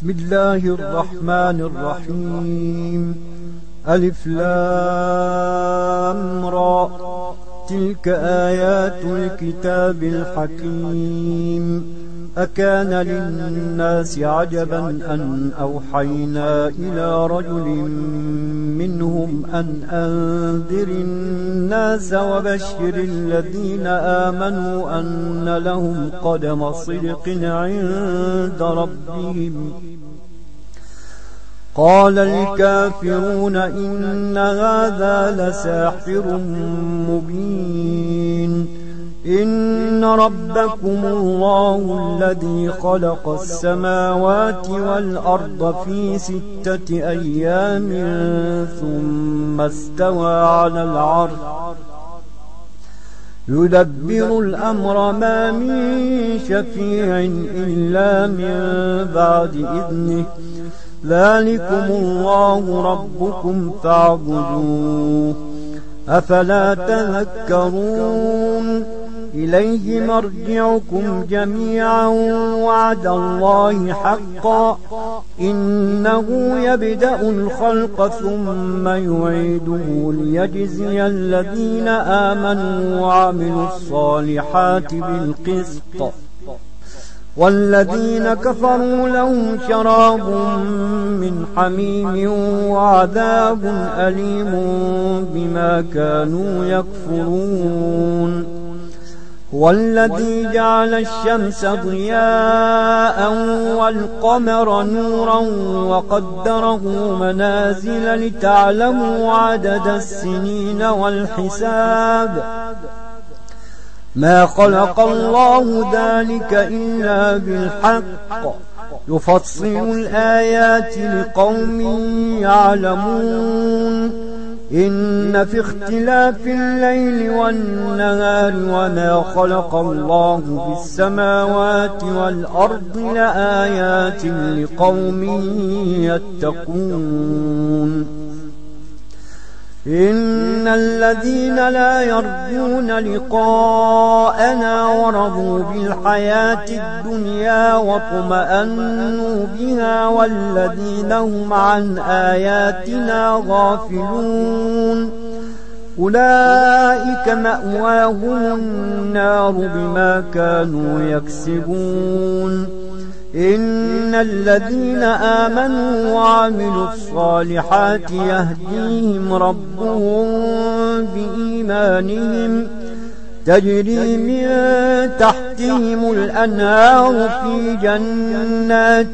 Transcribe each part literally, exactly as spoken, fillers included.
بسم الله الرحمن الرحيم. ألف لام را، تلك آيات الكتاب الحكيم. أكان للناس عجبا أن أوحينا إلى رجل منهم أن أنذر الناس وبشر الذين آمنوا أن لهم قدم صدق عند ربهم. قال الكافرون إن هذا لساحر مبين. إن ربكم الله الذي خلق السماوات والأرض في ستة أيام ثم استوى على العرش يدبر الأمر ما من شفيع إلا من بعد إذنه. ذلكم الله ربكم فاعبدوه أفلا تذكرون. إليه مرجعكم جميعا وعد الله حقا إنه يبدأ الخلق ثم يعيده ليجزي الذين آمنوا وعملوا الصالحات بالقسط والذين كفروا لهم شراب من حميم وعذاب أليم بما كانوا يكفرون. هو الذي جعل الشمس ضياء والقمر نورا وقدره منازل لتعلموا عدد السنين والحساب. ما خلق الله ذلك إلا بالحق يفصل الآيات لقوم يعلمون. إن في اختلاف الليل والنهار وما خلق الله في السماوات والأرض لآيات لقوم يتقون. إن الذين لا يرجون لقاءنا ورضوا بالحياة الدنيا واطمأنوا بها والذين هم عن آياتنا غافلون أولئك مأواهم النار بما كانوا يكسبون. إن الذين آمنوا وعملوا الصالحات يهديهم ربهم بإيمانهم تجري من تحتهم الأنهار في جنات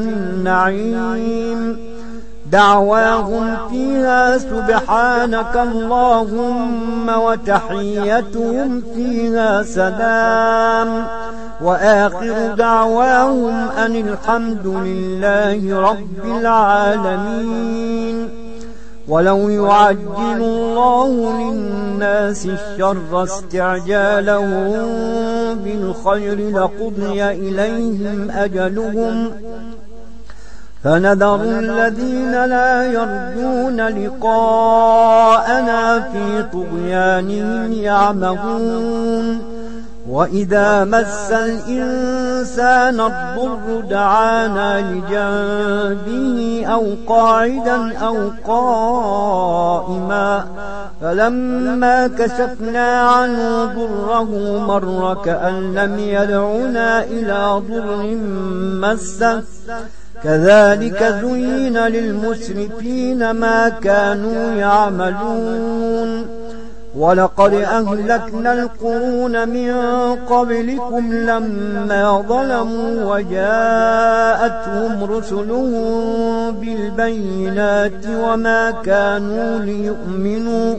النعيم. دعواهم فيها سبحانك اللهم وتحيتهم فيها سلام وآخر دعواهم أن الحمد لله رب العالمين. ولو يعجل الله للناس الشر استعجالهم بالخير لقضي إليهم أجلهم فنذر الذين لا يرجون لقاءنا في طغيانهم يعمهون. وإذا مس الإنسان الضر دعانا لجنبه أو قاعدا أو قائما فلما كشفنا عنه ضره مر كأن لم يدعنا إلى ضر مسه. كذلك زين للمسرفين ما كانوا يعملون. ولقد أهلكنا القرون من قبلكم لما ظلموا وجاءتهم رسلهم بالبينات وما كانوا ليؤمنوا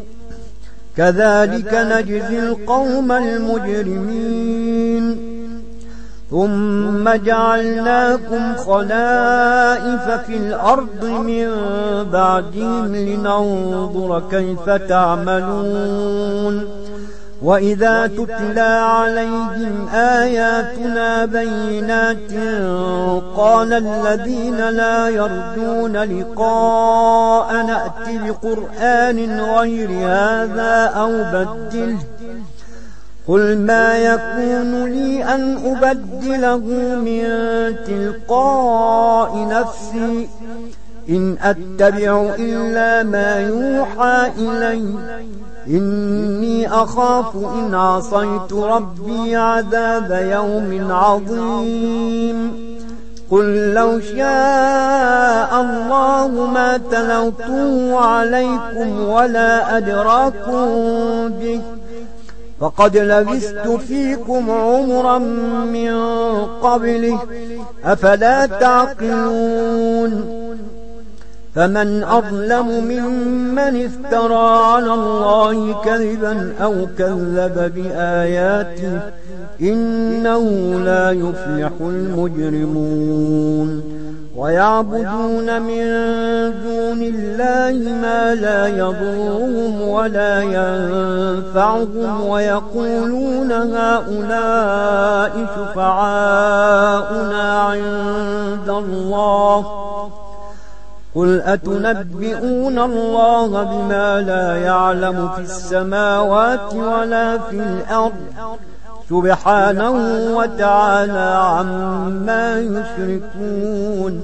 كذلك نجزي القوم المجرمين. ثم جعلناكم خلائف في الأرض من بعدهم لننظر كيف تعملون. وإذا تتلى عليهم آياتنا بينات قال الذين لا يرجون لقاءنا ائت بقرآن غير هذا أو بدله قل ما يكون لي أن أبدله من تلقاء نفسي إن أتبع إلا ما يوحى إلي إني أخاف إن عصيت ربي عذاب يوم عظيم قل لو شاء الله ما تلوته عليكم ولا أدراكم به فقد لبثت فيكم عمرا من قبله أفلا تعقلون فمن أظلم ممن افترى على الله كذبا أو كذب بآياته إنه لا يفلح المجرمون ويعبدون من دون الله ما لا يضرهم ولا ينفعهم ويقولون هؤلاء شفعاؤنا عند الله قل أتنبئون الله بما لا يعلم في السماوات ولا في الأرض سبحانه وتعالى عما يشركون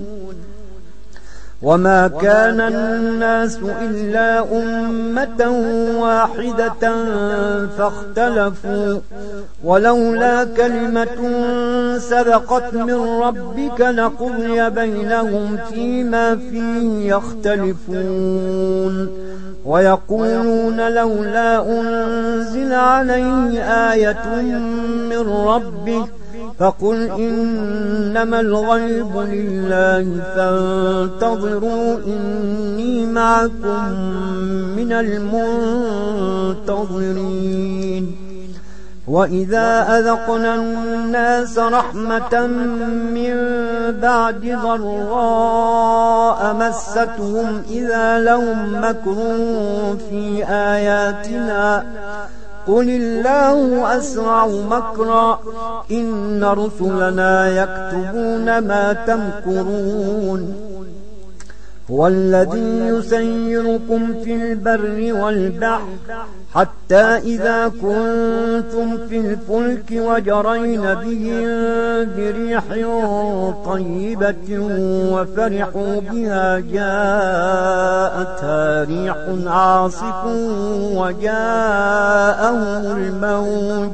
وما كان الناس إلا أمة واحدة فاختلفوا ولولا كلمة سبقت من ربك لقضي بينهم فيما فيه يختلفون ويقولون لولا أنزل عليه آية من ربه فقل إنما الغيب لله فانتظروا إني معكم من المنتظرين وإذا أذقنا الناس رحمة من بعد ضراء مستهم إذا لهم مكر في آياتنا قل الله أسرع مكرا إن رسلنا يكتبون ما تمكرون هو الذي يسيركم في البر والبحر حتى إذا كنتم في الفلك وجرين بهم بريح طيبة وفرحوا بها جاءتها ريح عاصف وجاءهم الموج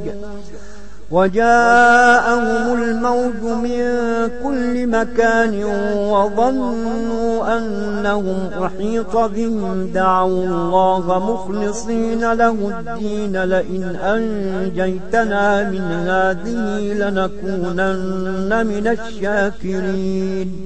وجاءهم الموج من كل مكان وظنوا أنهم أحيط بهم دعوا الله مخلصين له الدين لئن أنجيتنا من هذه لنكونن من الشاكرين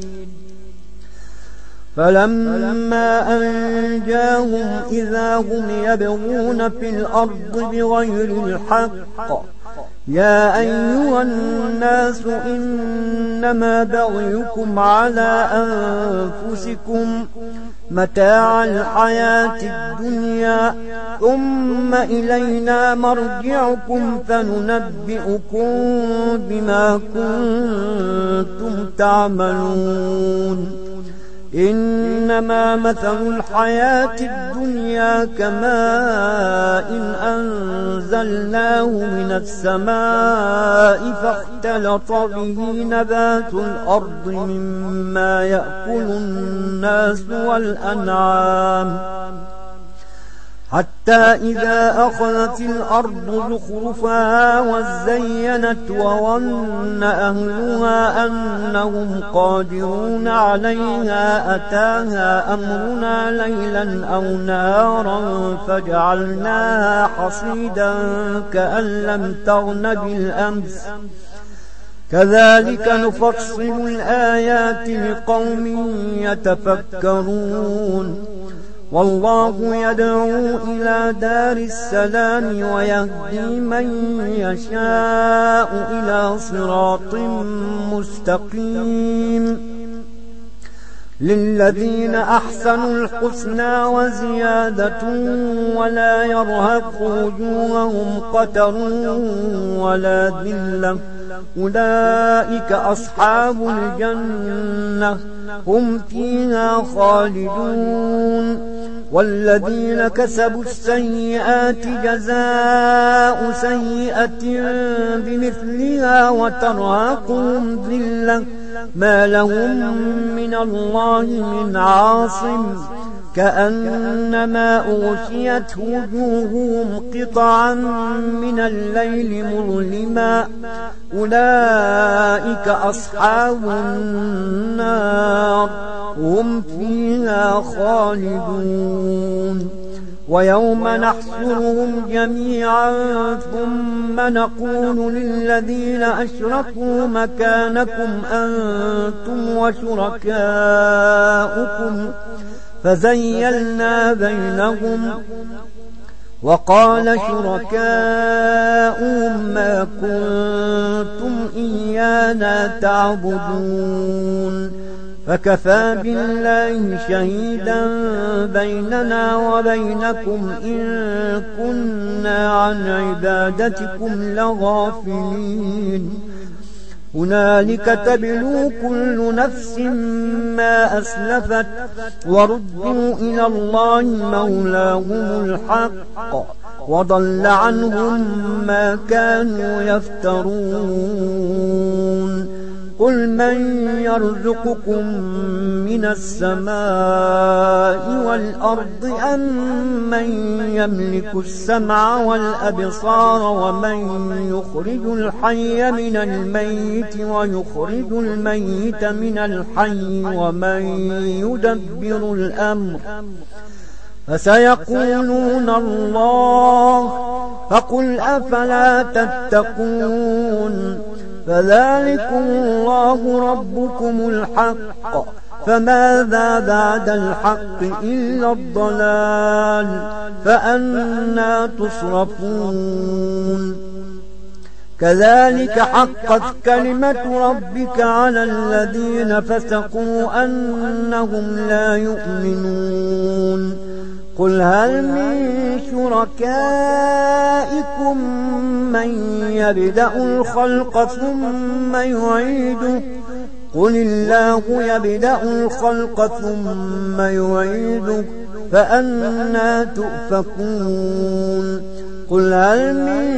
فلما أنجاهم إذا هم يبغون في الأرض بغير الحق يا أيها الناس إنما بغيكم على أنفسكم متاع الحياة الدنيا ثم إلينا مرجعكم فننبئكم بما كنتم تعملون إنما مثل الحياة الدنيا كماء إن أنزلناه من السماء فاختلط به نبات الأرض مما يأكل الناس والأنعام حتى إذا أخذت الأرض زخرفها وزينت وظن أهلها أنهم قادرون عليها أتاها أمرنا ليلا أو نهارا فجعلناها حصيدا كأن لم تغن بالأمس كذلك نفصل الآيات لقوم يتفكرون والله يدعو إلى دار السلام ويهدي من يشاء إلى صراط مستقيم للذين أحسنوا الحسنى وزيادة ولا يرهق وجوههم قتر ولا ذلة أولئك أصحاب الجنة هم فيها خالدون والذين كسبوا السيئات جزاء سيئة بمثلها وترهقهم ذلة ما لهم من الله من عاصم كأنما أغشيت وجوههم قطعا من الليل مظلما أولئك أصحاب النار هم فيها خالدون ويوم نحشرهم جميعا ثم نقول للذين أشركوا مكانكم أنتم وشركاؤكم فزيلنا بينهم وقال شركاؤهم ما كنتم إيانا تعبدون فكفى بالله شهيدا بيننا وبينكم إن كنا عن عبادتكم لغافلين هنالك تبلو كل نفس ما أسلفت وردوا إلى الله مولاهم الحق وضل عنهم ما كانوا يفترون قل من يرزقكم من السماء والأرض أم من يملك السمع والأبصار ومن يخرج الحي من الميت ويخرج الميت من الحي ومن يدبر الأمر فسيقولون الله فقل أفلا تتقون فذلكم الله ربكم الحق فماذا بعد الحق إلا الضلال فأنى تصرفون كذلك حقت كلمة ربك على الذين فسقوا أنهم لا يؤمنون قل هل من شركائكم من يبدأ الخلق ثم يعيده قل الله يبدأ الخلق ثم يعيده فأنى تؤفكون قل هل من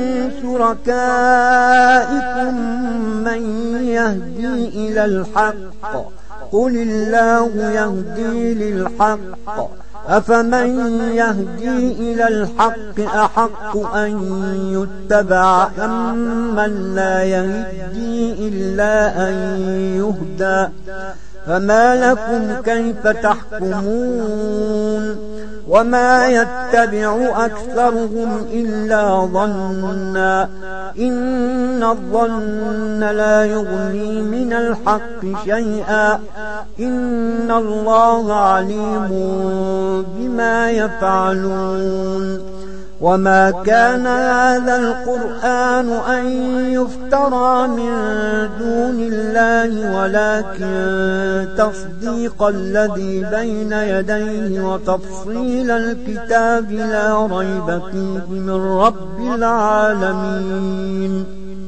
شركائكم من يهدي إلى الحق قل الله يهدي للحق أفمن يهدي إلى الحق أحق أن يتبع أم من لا يهدي إلا أن يهدى فما لكم كيف تحكمون وما يتبع أكثرهم إلا ظنا إن الظن لا يغني من الحق شيئا إن الله عليم بما يفعلون وما كان هذا القرآن أن يفترى من دون الله ولكن تصديق الذي بين يديه وتفصيل الكتاب لا ريب فيه من رب العالمين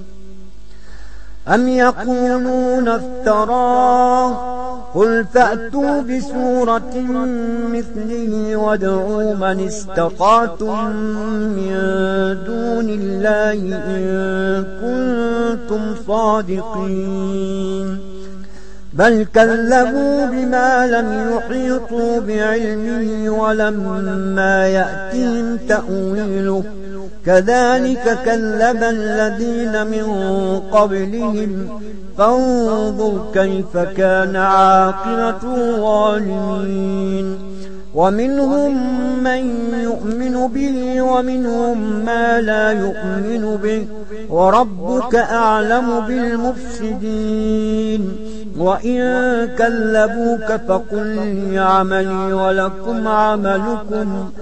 أم يقولون افتراه قل فأتوا بسورة مثله وادعوا من استطعتم من دون الله إن كنتم صادقين بل كذبوا بما لم يحيطوا بعلمه ولما يأتهم تأويله كذلك كذب الذين من قبلهم فانظر كيف كان عاقبة الظالمين ومنهم من يؤمن به ومنهم ما لا يؤمن به وربك أعلم بالمفسدين وإن كذبوك فقل لي عملي ولكم عملكم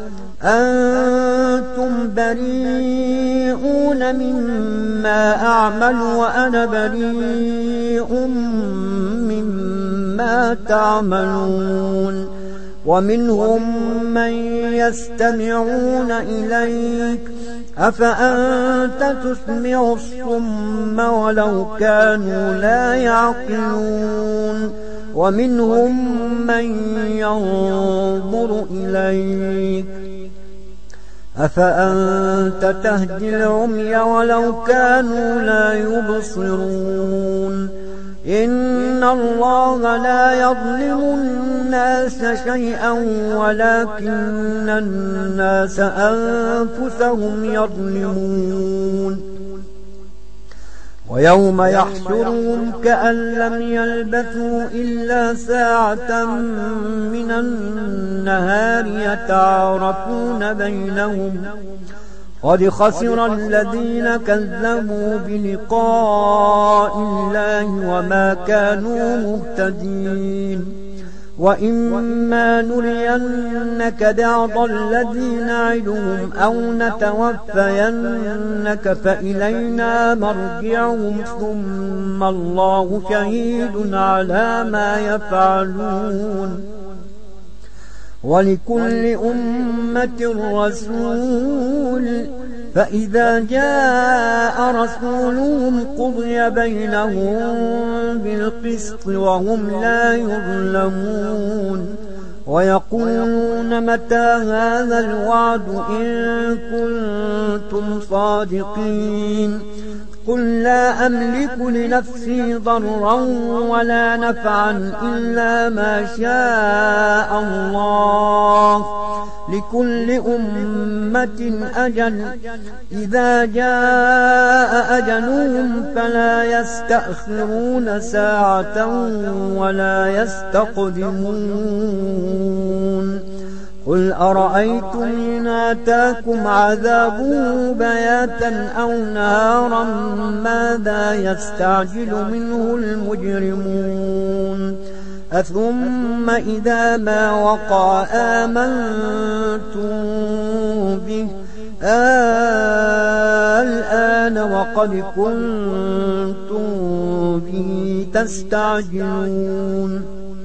أنتم بريئون مما أعمل وأنا بريء مما تعملون ومنهم من يستمعون إليك أفأنت تسمع الصم ولو كانوا لا يعقلون ومنهم من ينظر إليك أفأنت تهدي العمي ولو كانوا لا يبصرون إن الله لا يظلم الناس شيئا ولكن الناس أنفسهم يظلمون ويوم يحشرهم كأن لم يلبثوا إلا ساعة من النهار يتعارفون بينهم قد خسر الذين كذبوا بلقاء الله وما كانوا مهتدين وإما نرينك بعض الذي نعدهم أو نتوفينك فإلينا مرجعهم ثم الله شهيد على ما يفعلون ولكل أمة رسول فإذا جاء رسولهم قضي بينهم بالقسط وهم لا يظلمون ويقولون متى هذا الوعد إن كنتم صادقين قل لا أملك لنفسي ضرا ولا نفعا إلا ما شاء الله لكل أمة أجل إذا جاء أجلهم فلا يستأخرون ساعة ولا يستقدمون قل أرأيتم إن آتاكم عذابه بياتا أو نهارا ماذا يستعجل منه المجرمون أثم إذا ما وقع آمنتم به الآن وقد كنتم به تستعجلون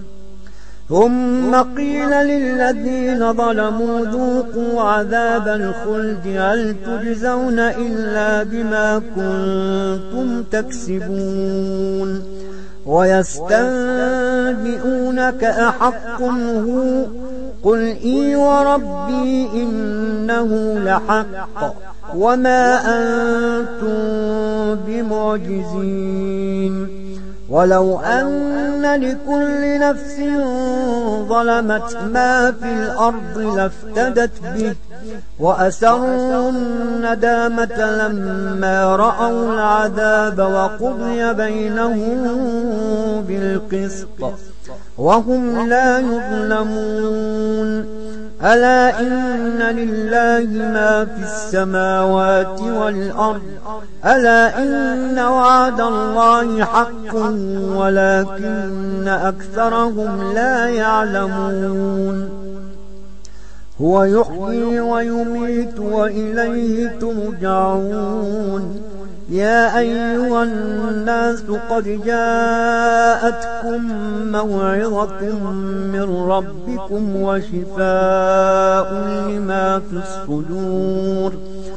ثم قيل للذين ظلموا ذوقوا عذاب الخلد هل تجزون إلا بما كنتم تكسبون ويستنبئونك أحق هو قل إي وربي إنه لحق وما أنتم بمعجزين ولو أن لكل نفس ظلمت ما في الأرض لافتدت به وأسروا الندامة لما رأوا العذاب وقضي بينهم بالقسط وهم لا يظلمون ألا إن لله ما في السماوات والأرض ألا إن وعد الله حق ولكن أكثرهم لا يعلمون هو يحيي ويميت وإليه ترجعون يا أيها الناس قد جاءتكم موعظة من ربكم وشفاء لما في الصدور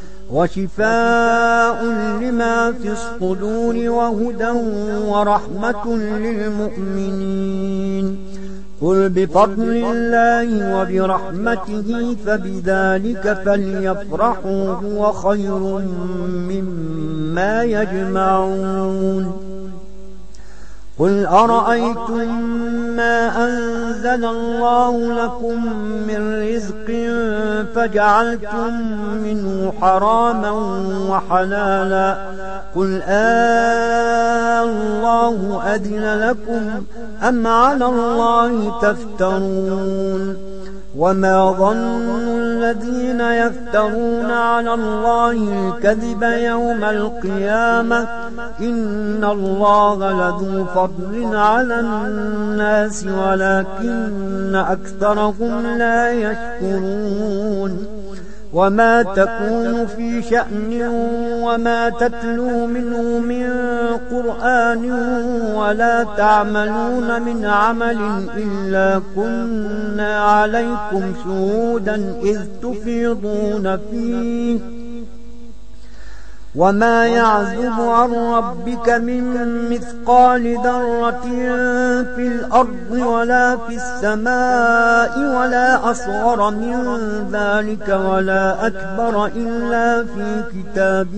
وشفاء لما في الصدور وهدى ورحمة للمؤمنين قل بفضل الله وبرحمته فبذلك فليفرحوا هو خير مما يجمعون قل أرأيتم ما أنزل الله لكم من رزق فجعلتم منه حراما وحلالا قل آه الله أذن لكم أم على الله تفترون وما ظن الذين يفترون على الله الكذب يوم القيامة إن الله لذو فضل على الناس ولكن أكثرهم لا يشكرون وما تكون في شأن وما تتلو منه من قرآن ولا تعملون من عمل إلا كنا عليكم شهودا إذ تفيضون فيه وما يعزب عن ربك من مثقال ذرة في الأرض ولا في السماء ولا أصغر من ذلك ولا أكبر إلا في كتاب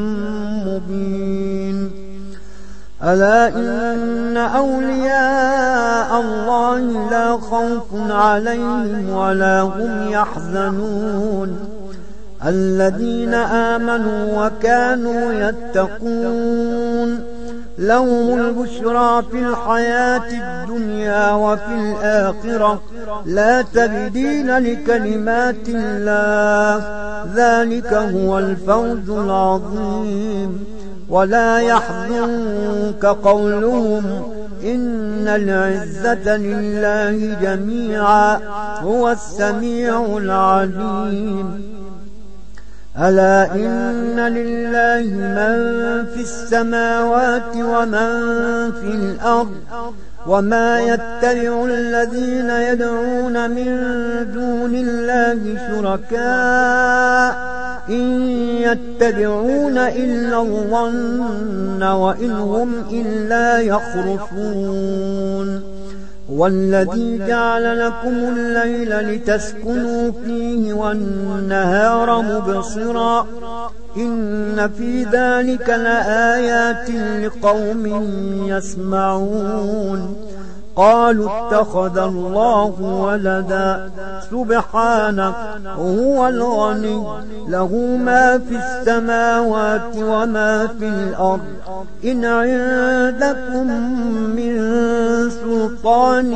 مبين. ألا إن أولياء الله لا خوف عليهم ولا هم يحزنون الذين آمنوا وكانوا يتقون لهم البشرى في الحياة الدنيا وفي الآخرة لا تبديل لكلمات الله ذلك هو الفوز العظيم. ولا يحزنك قولهم إن العزة لله جميعا هو السميع العليم. ألا إن لله من في السماوات ومن في الأرض وما يتبع الذين يدعون من دون الله شركاء إن يتبعون إلا الظن وإن هم إلا يخرصون. والذي جعل لكم الليل لتسكنوا فيه والنهار مبصرا إن في ذلك لآيات لقوم يسمعون. قالوا اتخذ الله ولدا سبحانه هو الغني له ما في السماوات وما في الأرض إن عندكم من سلطان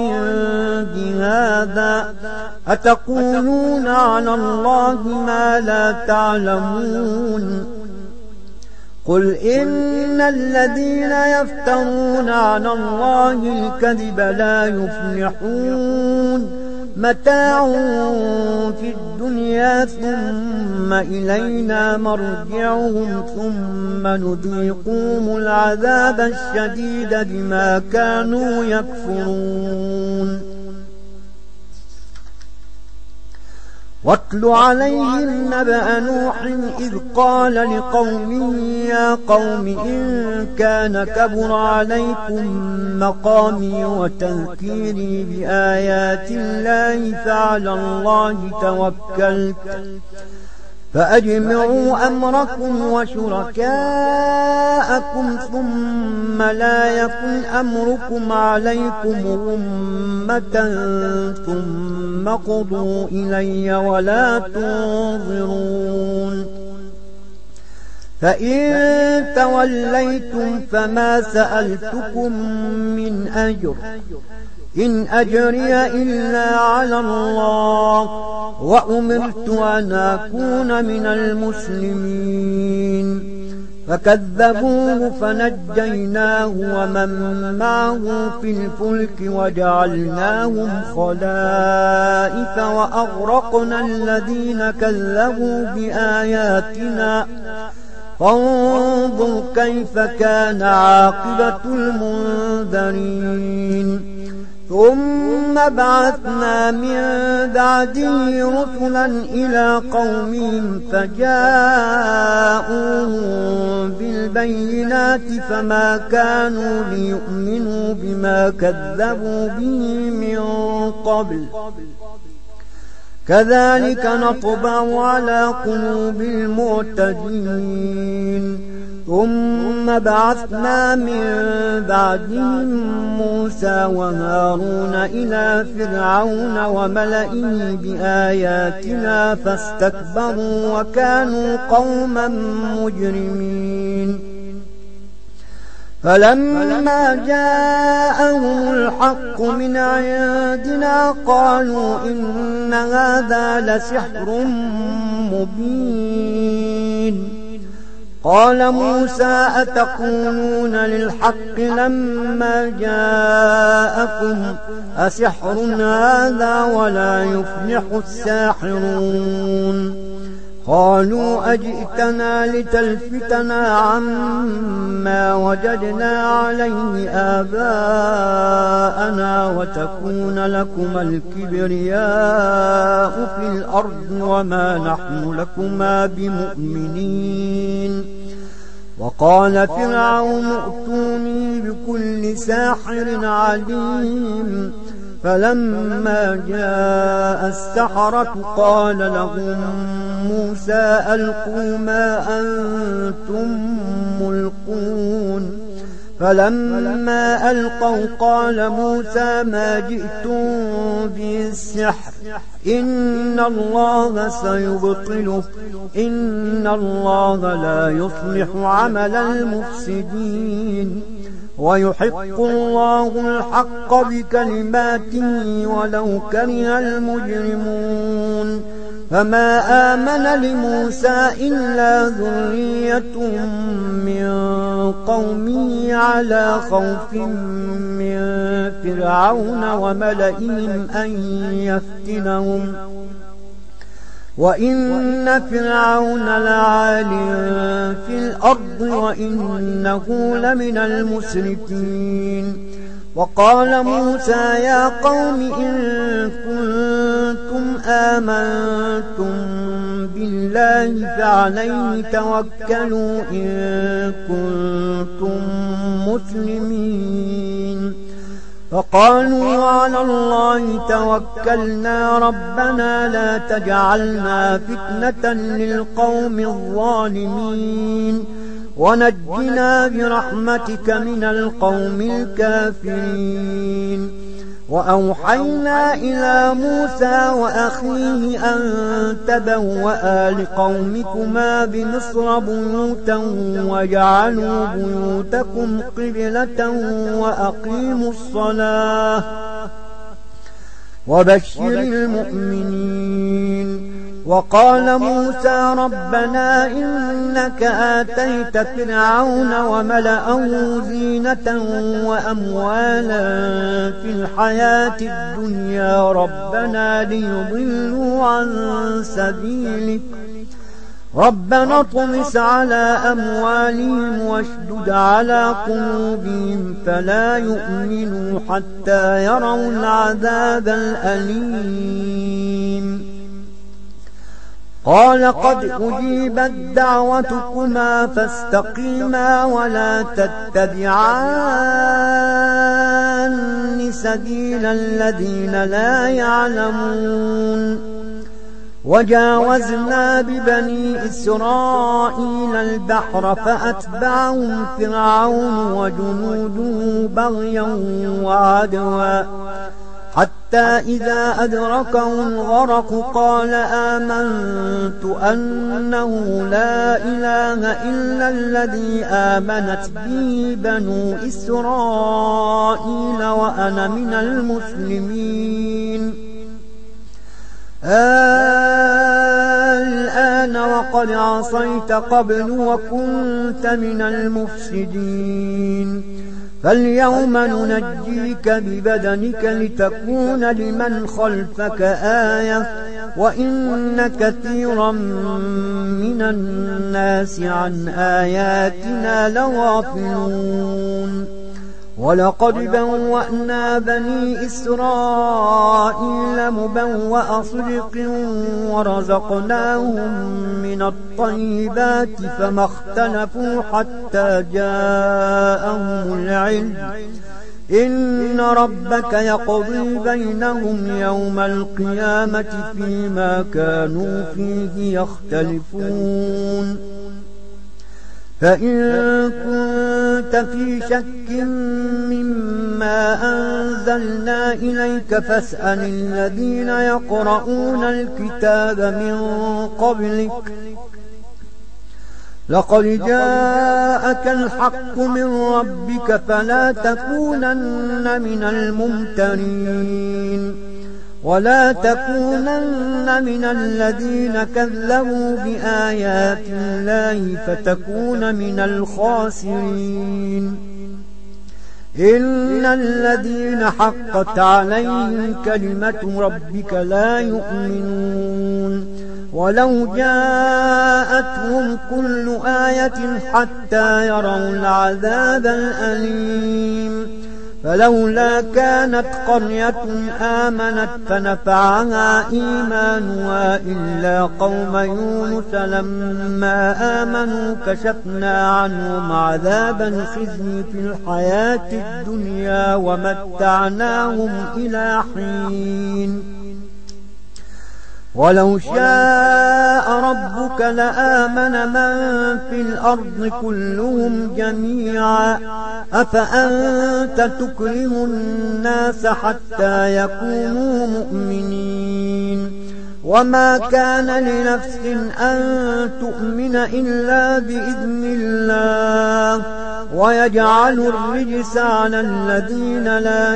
بهذا أتقولون على الله ما لا تعلمون. قل إن الذين يفترون على الله الكذب لا يفلحون متاع في الدنيا ثم إلينا مرجعهم ثم نذيقهم العذاب الشديد بما كانوا يكفرون. واتل عليهم نبأ نوح إذ قال لقومه يا قوم إن كان كبر عليكم مقامي وتذكيري بآيات الله فعلى الله توكلت فأجمعوا أمركم وشركاءكم ثم لا يكن أمركم عليكم غمة ثم قضوا إلي ولا تنظرون. فإن توليتم فما سألتكم من أجر إن أجري إلا على الله وأمرت أن أكون من المسلمين. فكذبوه فنجيناه ومن معه في الفلك وجعلناهم خلائف وأغرقنا الذين كذبوا بآياتنا فانظر كيف كان عاقبة المنذرين. ثم بعثنا من بعده رسلا إلى قومهم فجاءوهم بالبينات فما كانوا ليؤمنوا بما كذبوا به من قبل كذلك نطبع على قلوب المعتدين. ثم بعثنا من بعدهم موسى وهارون إلى فرعون وملئه بآياتنا فاستكبروا وكانوا قوما مجرمين. فلما جاءهم الحق من عندنا قالوا إن هذا لسحر مبين. قال موسى أتقولون للحق لما جاءكم أسحر هذا ولا يفلح الساحرون. قالوا أجئتنا لتلفتنا عما وجدنا عليه آباءنا وتكون لكما الكبرياء في الأرض وما نحن لكما بمؤمنين. وقال فرعون ائتوني بكل ساحر عليم فلما جاء السحرة قال لهم موسى ألقوا ما أنتم ملقون فلما ألقوا قال موسى ما جئتم به السحر إن الله سيبطله إن الله لا يصلح عمل المفسدين ويحق الله الحق بكلماته ولو كره المجرمون فما آمن لموسى إلا ذرية من قومه على خوف من فرعون وملئهم أن يفتنهم وإن فرعون لعال في الأرض وإنه لمن المسرفين وقال موسى يا قوم إن كنتم آمنتم بالله فعليه توكلوا إن كنتم مسلمين فقالوا على الله توكلنا ربنا لا تجعلنا فتنة للقوم الظالمين ونجنا برحمتك من القوم الكافرين وأوحينا إلى موسى وأخيه أن تبوأ لقومكما بمصر بيوتا وجعلوا بيوتكم قبلة وأقيموا الصلاة وبشر المؤمنين وقال موسى ربنا إنك آتيت فرعون وملأه زينة وأموالا في الحياة الدنيا ربنا ليضلوا عن سبيلك ربنا اطمس على أموالهم واشدد على قلوبهم فلا يؤمنوا حتى يروا العذاب الأليم قال قد أجيبت دعوتكما فاستقيما ولا تتبعان سبيل الذين لا يعلمون وجاوزنا ببني إسرائيل البحر فأتبعهم فرعون وجنوده بغيا وعدوا حتى إذا أدركه الغرق قال آمنت أنه لا إله إلا الذي آمنت به بنو إسرائيل وأنا من المسلمين الآن وقد عصيت قبل وكنت من المفسدين فاليوم ننجيك ببدنك لتكون لمن خلفك آية وإن كثيرا من الناس عن آياتنا لغافلون ولقد بوأنا بني إسرائيل مبوأ صدق ورزقناهم من الطيبات فما اختلفوا حتى جاءهم العلم إن ربك يقضي بينهم يوم القيامة فيما كانوا فيه يختلفون فإن كنت في شك مما أنزلنا إليك فاسأل الذين يقرؤون الكتاب من قبلك لقد جاءك الحق من ربك فلا تكونن من الممترين ولا تكونن من الذين كذبوا بآيات الله فتكون من الخاسرين إن الذين حقت عليهم كلمة ربك لا يؤمنون ولو جاءتهم كل آية حتى يروا العذاب الأليم فلولا كانت قرية آمنت فنفعها إيمانها إلا قوم يونس لما آمنوا كشفنا عنهم عذاب الخزي في الحياة الدنيا ومتعناهم إلى حين ولو شاء ربك لآمن من في الأرض كلهم جميعا أفأنت تكره الناس حتى يكونوا مؤمنين وما كان لنفس أن تؤمن إلا بإذن الله ويجعل الرجس على الذين لا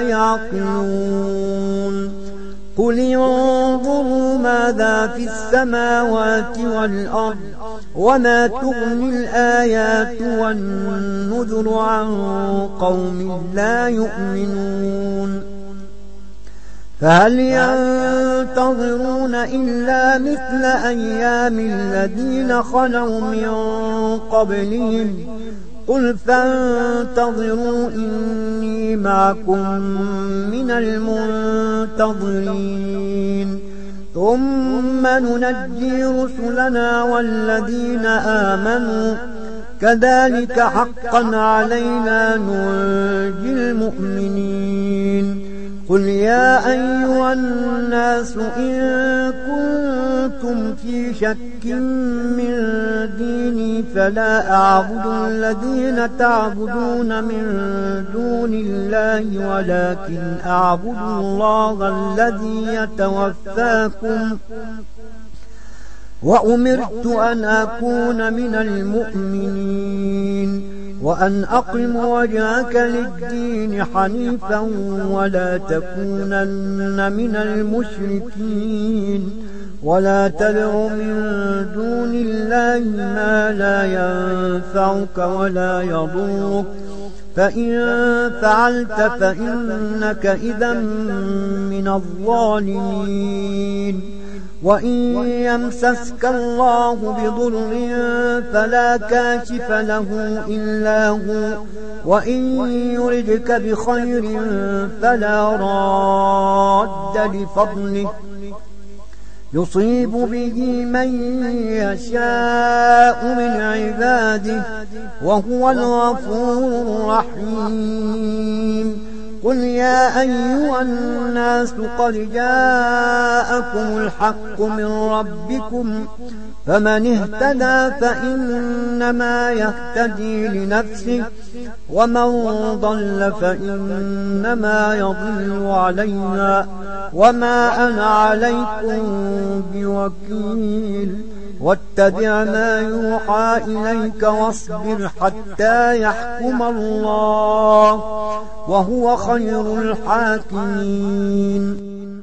يعقلون قل انظروا ماذا في السماوات والأرض وما تغني الآيات والنذر عن قوم لا يؤمنون فهل ينتظرون إلا مثل أيام الذين خلوا من قبلهم قل فانتظروا إني معكم من المنتظرين ثم ننجي رسلنا والذين آمنوا كذلك حقا علينا ننجي المؤمنين قل يا أيها الناس إن كنتم في شك من ديني فلا أعبد الذين تعبدون من دون الله ولكن أعبد الله الذي يتوفاكم وأمرت أن أكون من المؤمنين وأن أقم وجهك للدين حنيفا ولا تكونن من المشركين ولا تدع من دون الله ما لا ينفعك ولا يضرك فإن فعلت فإنك إذا من الظالمين وإن يمسسك الله بضر فلا كاشف له إلا هو وإن يردك بخير فلا راد لفضله يصيب به من يشاء من عباده وهو الغفور الرحيم قل يا أيها الناس قد جاءكم الحق من ربكم فمن اهتدى فإنما يهتدي لنفسه ومن ضل فإنما يضل عليها وما أنا عليكم بوكيل واتبع ما يوحى إليك واصبر حتى يحكم الله وهو خير الحاكمين